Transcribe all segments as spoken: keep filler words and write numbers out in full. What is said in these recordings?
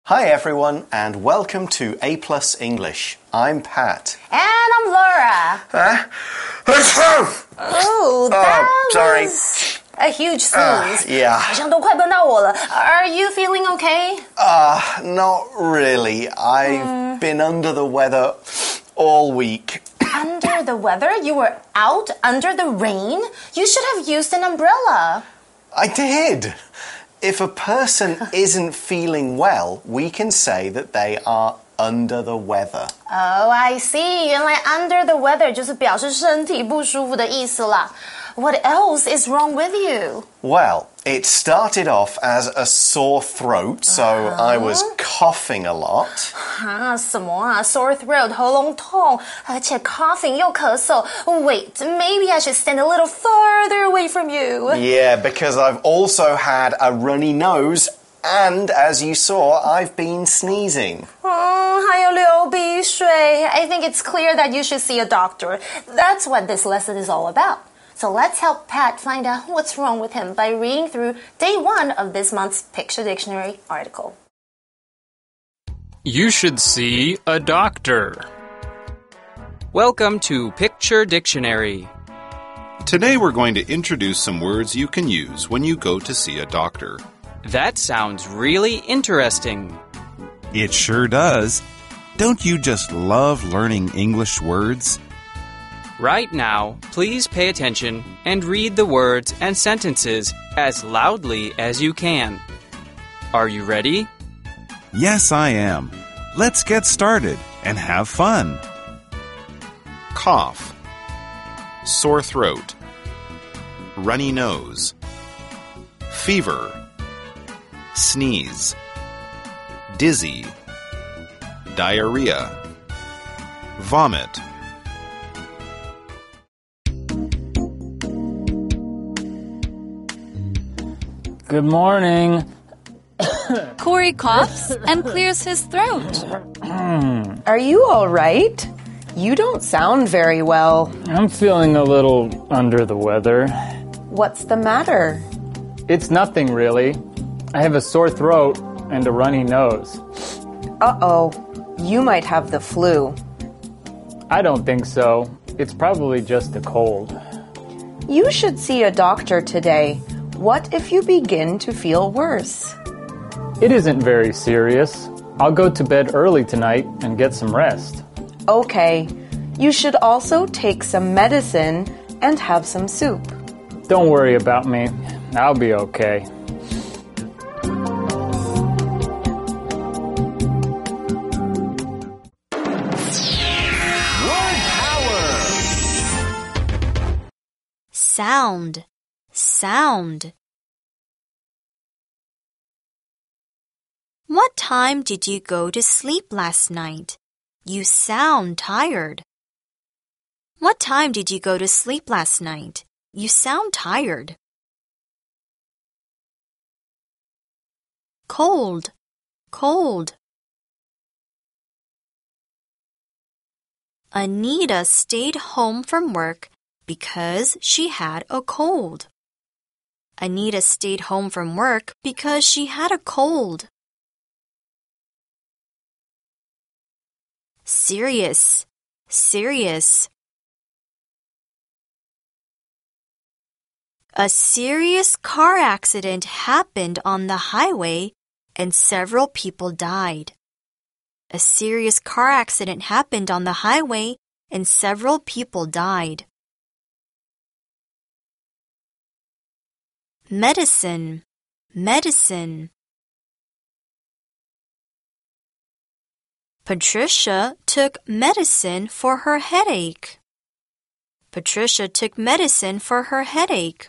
Hi everyone and welcome to A Plus English. I'm Pat. And I'm Laura. Huh? Oh, that oh, sorry. was a huge sneeze. Uh, yeah. 好像都快崩到我了. Are you feeling okay? Uh, not really. I've mm. been under the weather all week. Under the weather? You were out under the rain? You should have used an umbrella. I did. If a person isn't feeling well, we can say that they are under the weather. Oh, I see. 原来 under the weather 就是表示身体不舒服的意思啦。What else is wrong with you? Well, it started off as a sore throat, so uh-huh. I was coughing a lot. 啊，什么啊 ？Sore throat, 喉咙痛，而且 coughing 又咳嗽。Wait, maybe I should stand a little farther away from you. Yeah, because I've also had a runny nose, and as you saw, I've been sneezing. 嗯，还有流鼻水。I think it's clear that you should see a doctor. That's what this lesson is all about. So let's help Pat find out what's wrong with him by reading through day one of this month's Picture Dictionary article. You should see a doctor. Welcome to Picture Dictionary. Today we're going to introduce some words you can use when you go to see a doctor. That sounds really interesting. It sure does. Don't you just love learning English words? Right now, please pay attention and read the words and sentences as loudly as you can. Are you ready? Yes, I am. Let's get started and have fun. Cough, sore throat, runny nose, fever, sneeze, dizzy, diarrhea, vomit. Good morning. Corey coughs and clears his throat. Are you all right? You don't sound very well. I'm feeling a little under the weather. What's the matter? It's nothing, really. I have a sore throat and a runny nose. Uh-oh. You might have the flu. I don't think so. It's probably just a cold. You should see a doctor today. What if you begin to feel worse? It isn't very serious. I'll go to bed early tonight and get some rest. Okay. You should also take some medicine and have some soup. Don't worry about me. I'll be okay. Word power! Sound. Sound. What time did you go to sleep last night? You sound tired. What time did you go to sleep last night? You sound tired. Cold. Cold. Anita stayed home from work because she had a cold. Anita stayed home from work because she had a cold. Serious, serious. A serious car accident happened on the highway and several people died. A serious car accident happened on the highway and several people died. Medicine, medicine. Patricia took medicine for her headache. Patricia took medicine for her headache.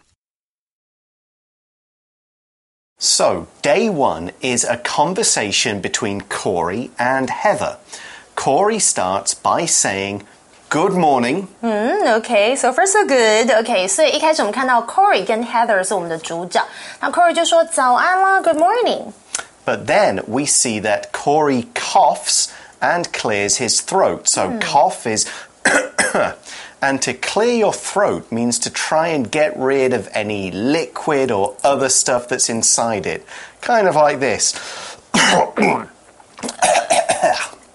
So, day one is a conversation between Corey and Heather. Corey starts by saying, Good morning. 嗯 OK, so far so good. OK, 所以一开始我们看到 Corey 跟 Heather 是我们的主角。那 Corey 就说早安啦 Good morning. But then we see that Corey coughs and clears his throat. So mm. cough is and to clear your throat means to try and get rid of any liquid or other stuff that's inside it. Kind of like this.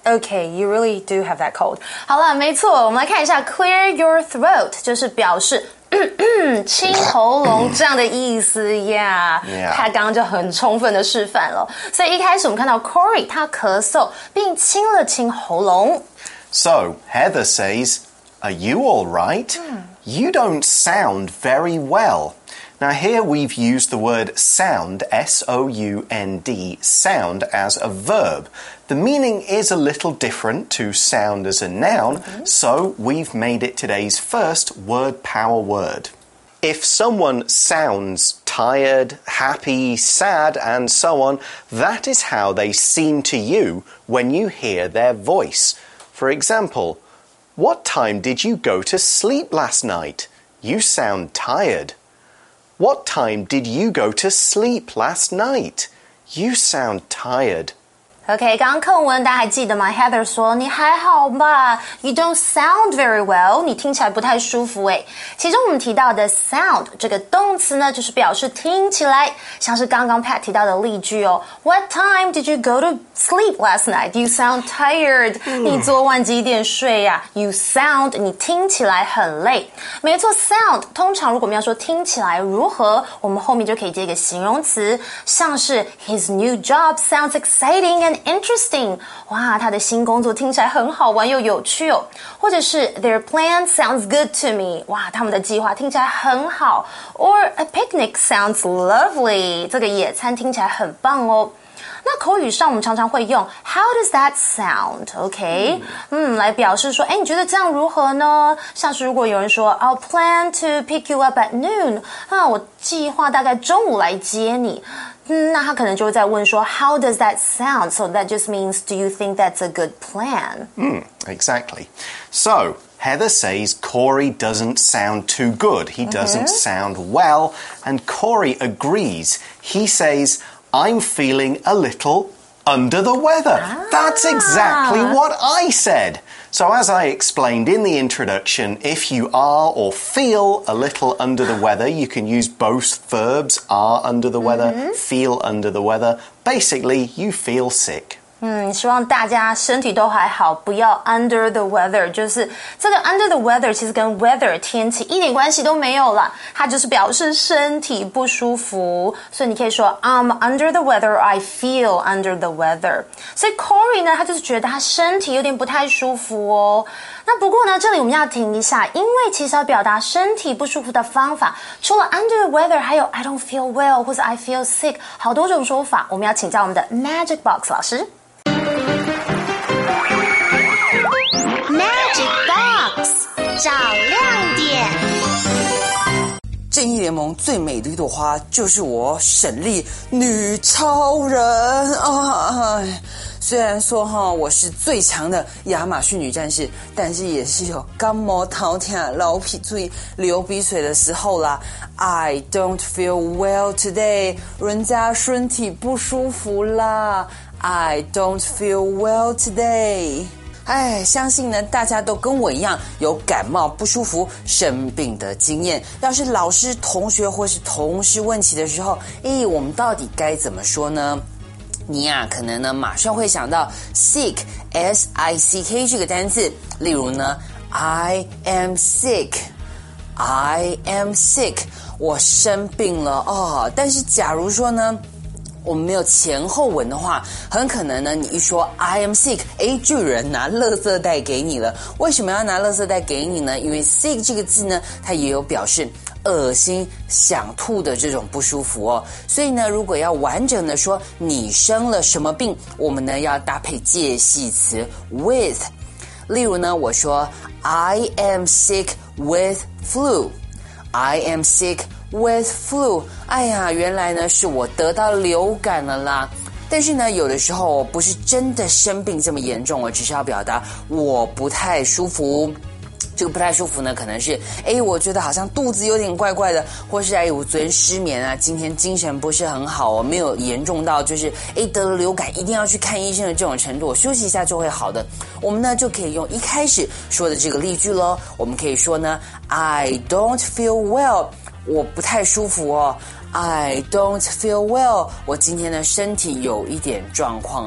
Okay, you really do have that cold. 好了，没错，我们来看一下 clear your throat 就是表示清喉咙这样的意思呀。 Yeah. 他刚刚就很充分的示范了。所以一开始我们看到 Corey 他咳嗽并清了清喉咙。 So, Heather says, Are you all right? You don't sound very well. Now here we've used the word sound, S O U N D, sound as a verb. The meaning is a little different to sound as a noun, mm-hmm. so we've made it today's first word power word. If someone sounds tired, happy, sad, and so on, that is how they seem to you when you hear their voice. For example, what time did you go to sleep last night? You sound tired. What time did you go to sleep last night? You sound tired. OK, 刚刚课文大家还记得吗 Heather 说你还好吧 You don't sound very well 你听起来不太舒服诶其中我们提到的 sound 这个动词呢就是表示听起来像是刚刚 Pat 提到的例句哦 What time did you go to sleep last night? You sound tired、嗯、你昨晚几点睡呀、啊、You sound 你听起来很累没错 sound 通常如果我们要说听起来如何我们后面就可以接一个形容词像是 His new job sounds exciting and interesting 哇他的新工作听起来很好玩又有趣哦或者是 Their plan sounds good to me 哇他们的计划听起来很好 Or a picnic sounds lovely 这个野餐听起来很棒哦那口语上我们常常会用 How does that sound? OK 嗯来表示说诶你觉得这样如何呢像是如果有人说 I'll plan to pick you up at noon 啊我计划大概中午来接你嗯那他可能就会再问说 How does that sound? So that just means do you think that's a good plan? Mm, exactly. So Heather says Corey doesn't sound too good. He doesn't mm-hmm. sound well. And Corey agrees. He says I'm feeling a little under the weather. Ah. That's exactly what I said. So as I explained in the introduction, if you are or feel a little under the weather, you can use both verbs, are under the weather, mm-hmm. feel under the weather. Basically, you feel sick. 嗯，希望大家身体都还好，不要 under the weather。就是这个 under the weather 其实跟 weather 天气一点关系都没有啦，它就是表示身体不舒服。所以你可以说 I'm under the weather, I feel under the weather。所以 Corey 呢，他就是觉得他身体有点不太舒服哦。那不过呢，这里我们要停一下，因为其实要表达身体不舒服的方法，除了 under the weather， 还有 I don't feel well 或者 I feel sick， 好多种说法。我们要请教我们的 Magic Box 老师。 Magic Box 找亮点。 正义联盟最美的一朵花就是我沈丽女超人啊！虽然说哈我是最强的亚马逊女战士，但是也是有感冒头痛、流鼻水、流鼻水的时候啦。I don't feel well today， 人家身体不舒服啦。I don't feel well today。哎，相信呢，大家都跟我一样有感冒不舒服、生病的经验。要是老师、同学或是同事问起的时候，诶，我们到底该怎么说呢？你呀、啊，可能呢马上会想到 sick S I C K 这个单字，例如呢 I am sick I am sick 我生病了哦。但是假如说呢我们没有前后文的话，很可能呢你一说 I am sick 诶就有人拿垃圾袋给你了。为什么要拿垃圾袋给你呢？因为 sick 这个字呢它也有表示恶心想吐的这种不舒服哦，所以呢如果要完整的说你生了什么病，我们呢要搭配介系词 with。 例如呢我说 I am sick with flu I am sick with flu 哎呀原来呢是我得到流感了啦。但是呢有的时候不是真的生病这么严重，我只是要表达我不太舒服。这个不太舒服呢可能是诶我觉得好像肚子有点怪怪的，或是诶我昨天失眠啊，今天精神不是很好哦，没有严重到就是诶得了流感一定要去看医生的这种程度，我休息一下就会好的。我们呢就可以用一开始说的这个例句咯，我们可以说呢 I don't feel well 我不太舒服哦， I don't feel well 我今天的身体有一点状况哦。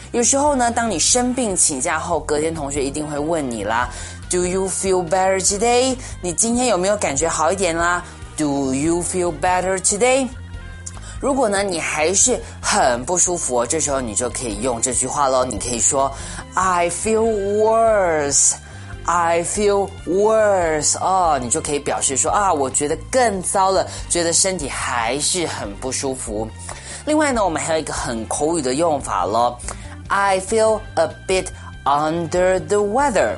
有时候呢，当你生病请假后，隔天同学一定会问你啦 ，Do you feel better today？ 你今天有没有感觉好一点啦 ？Do you feel better today？ 如果呢，你还是很不舒服，这时候你就可以用这句话咯，你可以说 I feel worse。I feel worse 哦，你就可以表示说啊，我觉得更糟了，觉得身体还是很不舒服。另外呢，我们还有一个很口语的用法咯 I feel a bit under the weather.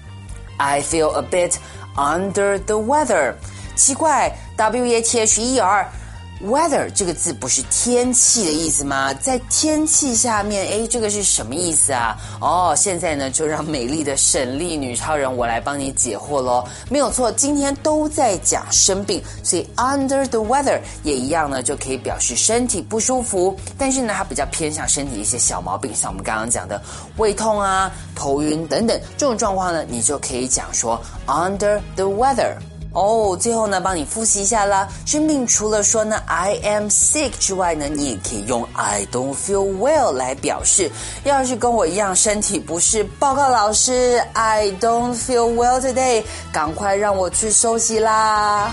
I feel a bit under the weather. 奇怪 W A T H E R。Weather 这个字不是天气的意思吗？在天气下面，诶，这个是什么意思啊？哦，现在呢，就让美丽的沈丽女超人我来帮你解惑咯。没有错，今天都在讲生病，所以 under the weather 也一样呢，就可以表示身体不舒服，但是呢，它比较偏向身体一些小毛病，像我们刚刚讲的胃痛啊、头晕等等这种状况呢，你就可以讲说 under the weather。哦，最后呢，帮你复习一下啦。生病除了说呢 I am sick 之外呢，你也可以用 I don't feel well 来表示。要是跟我一样身体不适，报告老师 I don't feel well today， 赶快让我去休息啦。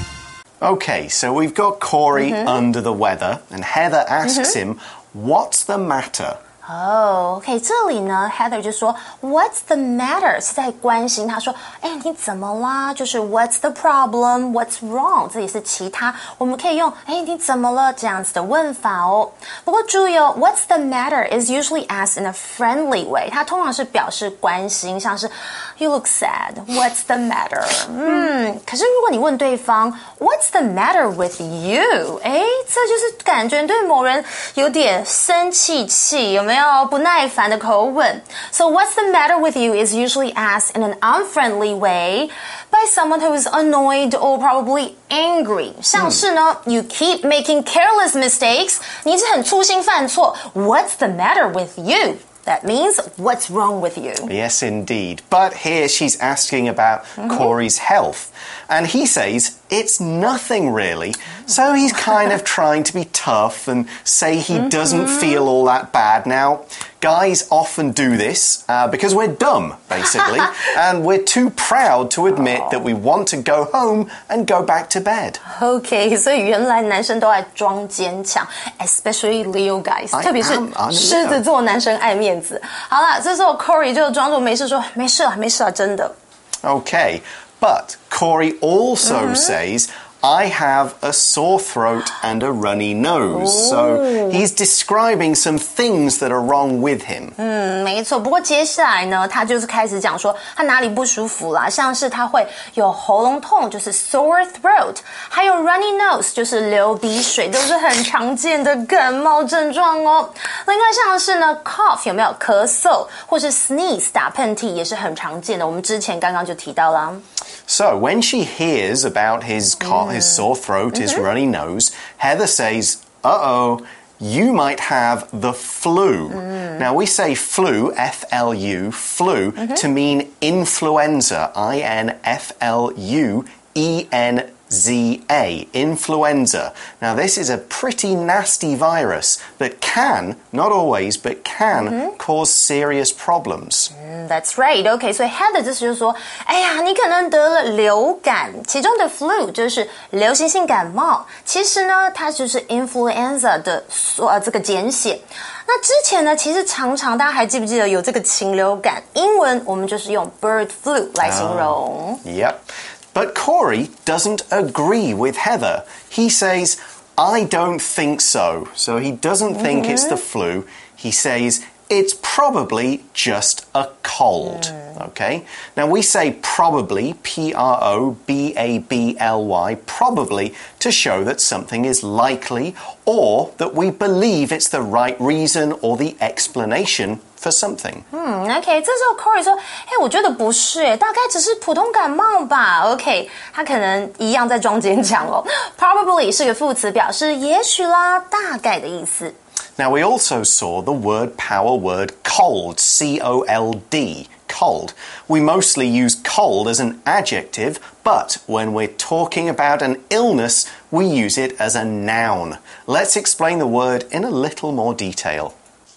Okay, so we've got Corey mm-hmm. under the weather, and Heather asks mm-hmm. him, what's the matter? 哦、oh, OK， 这里呢 Heather 就说 What's the matter 是在关心他说哎你怎么啦就是 What's the problem What's wrong 这也是其他我们可以用哎你怎么了这样子的问法哦不过注意哦 What's the matter is usually asked in a friendly way 它通常是表示关心像是 You look sad What's the matter 嗯可是如果你问对方 What's the matter with you 哎这就是感觉对某人有点生气气有没有不耐烦的口吻 So what's the matter with you is usually asked in an unfriendly way by someone who is annoyed or probably angry 像是呢、嗯、You keep making careless mistakes 你一直很粗心犯错 What's the matter with you That means, what's wrong with you? Yes, indeed. But here she's asking about mm-hmm. Corey's health. And he says, it's nothing really. So he's kind of trying to be tough and say he mm-hmm. doesn't feel all that bad. Now, guys often do this uh, because we're dumb, basically. And we're too proud to admit that we want to go home and go back to bed. Okay, 所以原来男生都爱装坚强 especially Leo guys. 特别是狮子座男生爱面子。好啦，这时候 Corey 就装作没事说没事啊没事啊真的 Okay, but Corey also mm-hmm. says I have a sore throat and a runny nose. Ooh. So he's describing some things that are wrong with him. 嗯，没错。不过接下来呢，他就是开始讲说他哪里不舒服啦，像是他会有喉咙痛，就是 sore throat， 还有 runny nose， 就是流鼻水，都是很常见的感冒症状哦。另外像是呢 cough 有没有咳嗽，或是 sneeze 打喷嚏也是很常见的，我们之前刚刚就提到啦。 So when she hears about his cough, his sore throat, mm-hmm. his runny nose, Heather says, uh-oh, you might have the flu. Mm. Now we say flu, F L U, flu, mm-hmm. to mean influenza, I N F L U E N Z A, influenza. Now this is a pretty nasty virus that can, not always, but can mm-hmm. cause serious problems. Mm, that's right. Okay, 所以 Heather 这就是说，哎呀，你可能得了流感，其中的 flu 就是流行性感冒，其实呢，它就是 influenza 的呃这个简写。那之前呢，其实常常大家还记不记得有这个禽流感？英文我们就是用 bird flu 来形容。 Oh, yep. But Corey doesn't agree with Heather. He says, I don't think so. So he doesn't mm-hmm. think it's the flu. He says, it's probably just a cold. Mm. Okay? Now we say probably, P R O B A B L Y, probably to show that something is likely or that we believe it's the right reason or the explanation for something. 嗯 OK 这时候 Corey 说嘿我觉得不是耶大概只是普通感冒吧 OK 他可能一样在装坚强哦 Probably 是个副词表示也许啦大概的意思 Now we also saw the word power word cold, C O L D, cold. We mostly use cold as an adjective, but when we're talking about an illness, we use it as a noun. Let's explain the word in a little more detail.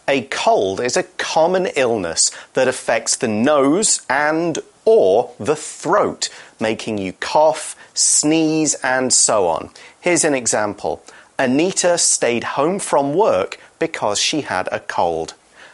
A cold is a common illness that affects the nose and or the throat, making you cough, sneeze, and so on. Here's an example. Anita stayed home from work because she had a cold.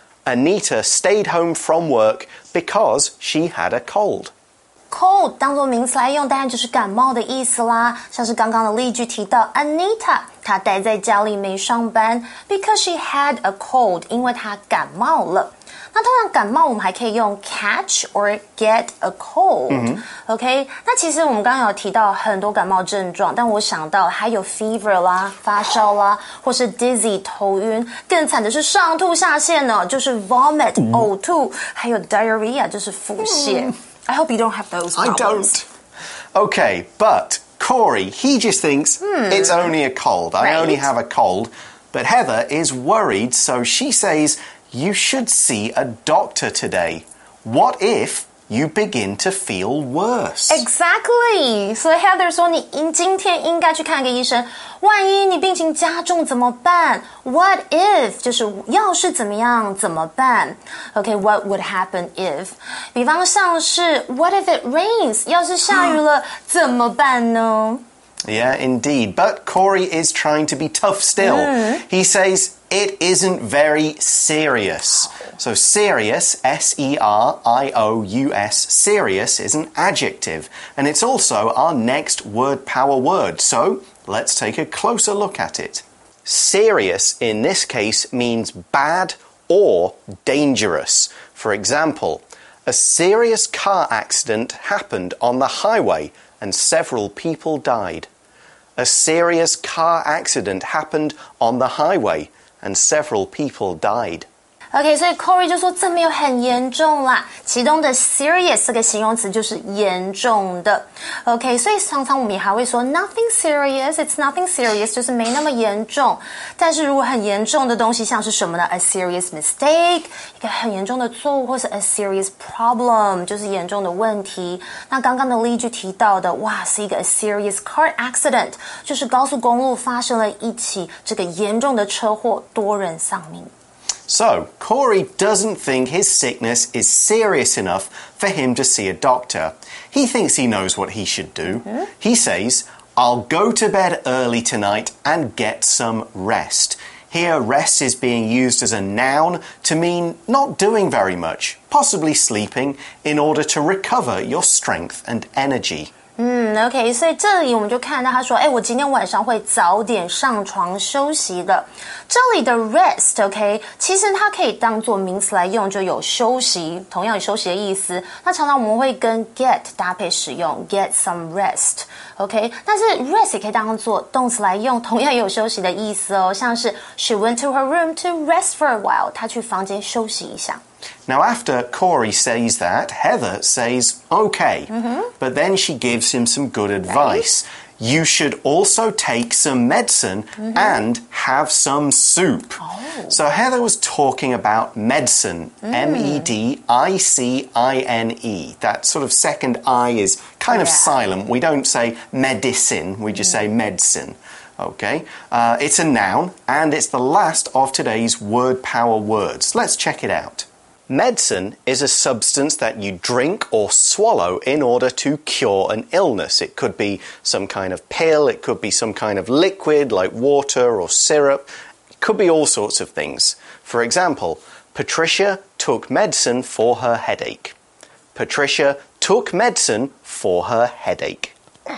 Anita stayed home from work because she had a cold. Cold 当作名词来用，当然就是感冒的意思啦。像是刚刚的例句提到 Anita 她待在家里没上班 because she had a cold 因为她感冒了。那通常感冒我们还可以用 catch or get a cold、mm-hmm. OK 那其实我们刚刚有提到很多感冒症状，但我想到还有 fever 啦发烧啦，或是 dizzy 头晕，更惨的是上吐下泻呢，就是 vomit 呕吐，还有 diarrhea 就是腹泻。I hope you don't have those problems. I don't. Okay, but Corey, he just thinks hmm. it's only a cold. I right. only have a cold. But Heather is worried, so she says, you should see a doctor today. What if you begin to feel worse? Exactly. 所以 Heather 说你今天应该去看个医生，万一你病情加重怎么办？ What if 就是要是怎么样怎么办？ Okay, what would happen if? 比方像是 What if it rains? 要是下雨了怎么办呢？ Yeah, indeed. But Corey is trying to be tough still. Mm. He says it isn't very serious. So serious, S E R I O U S, serious is an adjective. And it's also our next word power word. So let's take a closer look at it. Serious in this case means bad or dangerous. For example, a serious car accident happened on the highway and several people died. A serious car accident happened on the highway and several people died. OK, 所以 Corey 就说这没有很严重啦，其中的 serious 这个形容词就是严重的。OK, 所以常常我们也还会说 nothing serious, it's nothing serious 就是没那么严重。但是如果很严重的东西像是什么呢？ A serious mistake 一个很严重的错误，或是 a serious problem 就是严重的问题。那刚刚的例句提到的哇是一个 a serious car accident 就是高速公路发生了一起这个严重的车祸，多人丧命。 So, Corey doesn't think his sickness is serious enough for him to see a doctor. He thinks he knows what he should do. Mm-hmm. He says, I'll go to bed early tonight and get some rest. Here, rest is being used as a noun to mean not doing very much, possibly sleeping, in order to recover your strength and energy. 嗯 OK 所以这里我们就看到他说哎我今天晚上会早点上床休息的这里的 rest OK 其实它可以当作名词来用就有休息同样有休息的意思那常常我们会跟 get 搭配使用 get some rest OK 但是 rest 也可以当作动词来用同样也有休息的意思哦像是 she went to her room to rest for a while 她去房间休息一下 Now, after Corey says that, Heather says, OK. Mm-hmm. But then she gives him some good advice. Right. You should also take some medicine mm-hmm. and have some soup. Oh. So Heather was talking about medicine, mm. M E D I C I N E. That sort of second I is kind of yeah. silent. We don't say medicine, we just mm. say medicine. Okay, uh, it's a noun, and it's the last of today's word power words. Let's check it out. Medicine is a substance that you drink or swallow in order to cure an illness. It could be some kind of pill, it could be some kind of liquid like water or syrup. It could be all sorts of things. For example, Patricia took medicine for her headache. Patricia took medicine for her headache.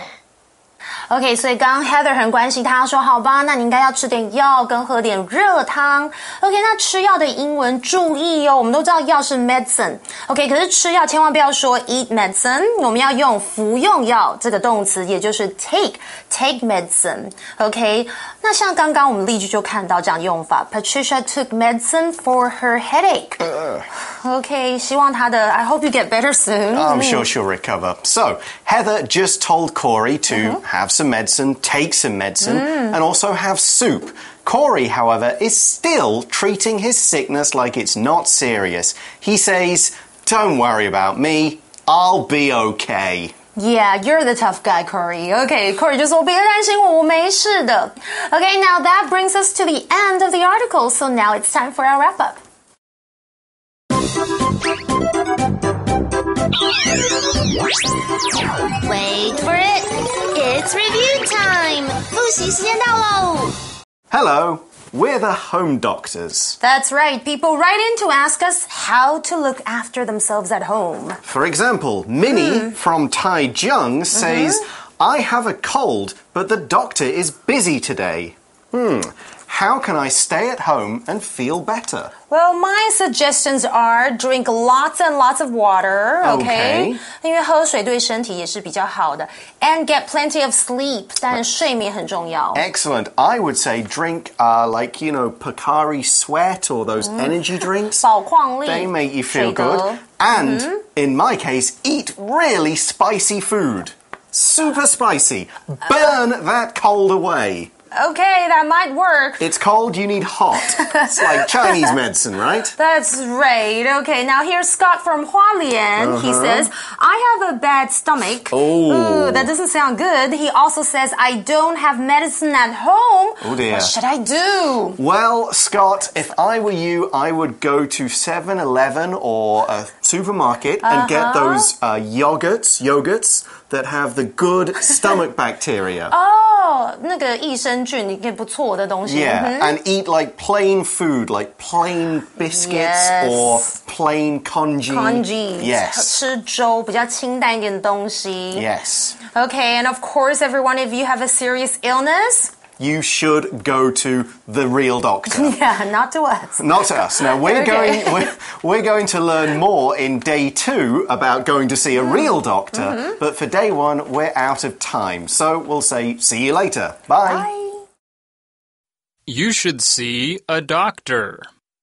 OK 所以刚刚 Heather 很关心他说好吧那你应该要吃点药跟喝点热汤 OK 那吃药的英文注意哦我们都知道药是 medicine OK 可是吃药千万不要说 eat medicine 我们要用服用药这个动词也就是 take take medicine OK 那像刚刚我们例句就看到这样用法 Patricia took medicine for her headache OK 希望她的 I hope you get better soon I'm sure she'll recover So Heather just told Corey to mm-hmm. have some medicine, take some medicine, mm. and also have soup. Corey, however, is still treating his sickness like it's not serious. He says, don't worry about me, I'll be okay. Yeah, you're the tough guy, Corey. Okay, Corey 就说别担心我，我没事的。Okay, now that brings us to the end of the article, so now it's time for our wrap-up. Wait for it. It's review time. 复习时间到喽。 Hello, we're the home doctors. That's right. People write in to ask us how to look after themselves at home. For example, Minnie from Taichung says, I have a cold, but the doctor is busy today. Hmm, how can I stay at home and feel better? Well, my suggestions are drink lots and lots of water, okay? Okay. 因为喝水对身体也是比较好的。And get plenty of sleep. 但睡眠很重要。 Excellent. I would say drink, uh, like, you know, Pocari Sweat or those energy drinks. 宝矿力 They make you feel 水德 good. And, in my case, eat really spicy food. Super spicy. Burn that cold away. Okay, that might work. It's cold, you need hot. It's like Chinese medicine, right? That's right. Okay, now here's Scott from Hualien. He says, I have a bad stomach. Oh. Ooh, that doesn't sound good. He also says, I don't have medicine at home. Oh dear. What should I do? Well, Scott, if I were you, I would go to seven eleven or a supermarket and get those uh, yogurts, yogurts that have the good stomach bacteria. Oh, 那个益生菌，你可以不错的东西。 Yeah, and eat like plain food, like plain biscuits Yes. or plain congee. Congee. Yes. 吃粥，比较清淡一点的东西。 Yes. Okay, and of course, everyone, if you have a serious illness, You should go to the real doctor. yeah, not to us. Not to us. Now we're Okay. going we're, we're going to learn more in day two about going to see a real doctor. Mm-hmm. But for day one, we're out of time. So we'll say see you later. Bye. Bye. You should see a doctor.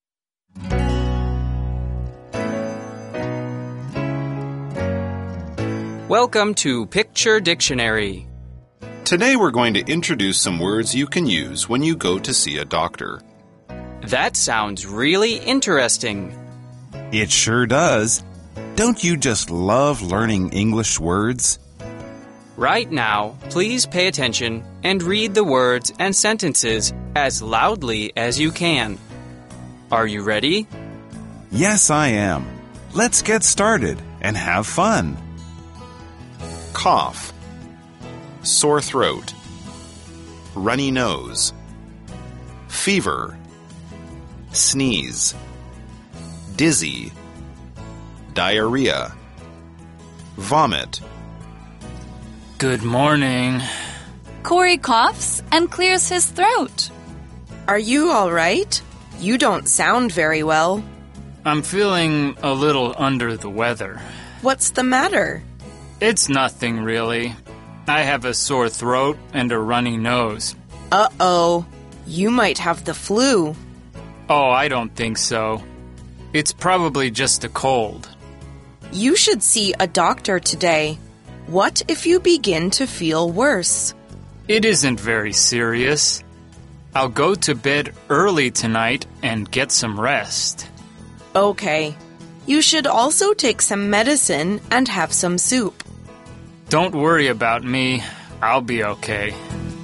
Welcome to Picture Dictionary. Today we're going to introduce some words you can use when you go to see a doctor. That sounds really interesting. It sure does. Don't you just love learning English words? Right now, please pay attention and read the words and sentences as loudly as you can. Are you ready? Yes, I am. Let's get started and have fun. Cough. Sore throat. Runny nose. Fever. Sneeze. Dizzy. Diarrhea. Vomit. Good morning. Corey coughs and clears his throat. Are you all right? You don't sound very well. I'm feeling a little under the weather. What's the matter? It's nothing really. I have a sore throat and a runny nose. Uh-oh. You might have the flu. Oh, I don't think so. It's probably just a cold. You should see a doctor today. What if you begin to feel worse? It isn't very serious. I'll go to bed early tonight and get some rest. Okay. You should also take some medicine and have some soup. Don't worry about me. I'll be okay.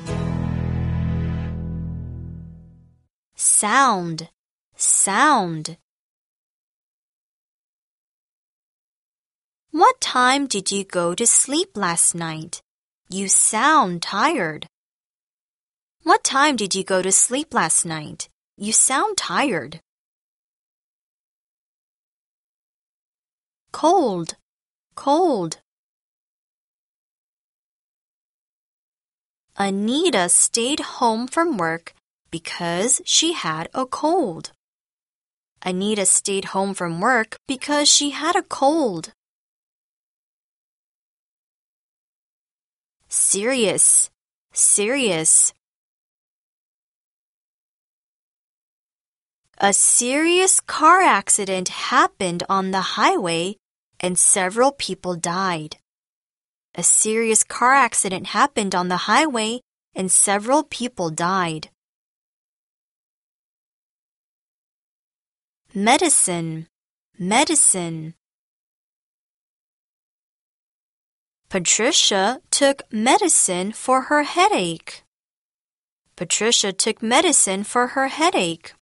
Sound, sound. What time did you go to sleep last night? You sound tired. What time did you go to sleep last night? You sound tired. Cold, cold. Anita stayed home from work because she had a cold. Anita stayed home from work because she had a cold. Serious, serious. A serious car accident happened on the highway and several people died. A serious car accident happened on the highway and several people died. Medicine, medicine. Patricia took medicine for her headache. Patricia took medicine for her headache.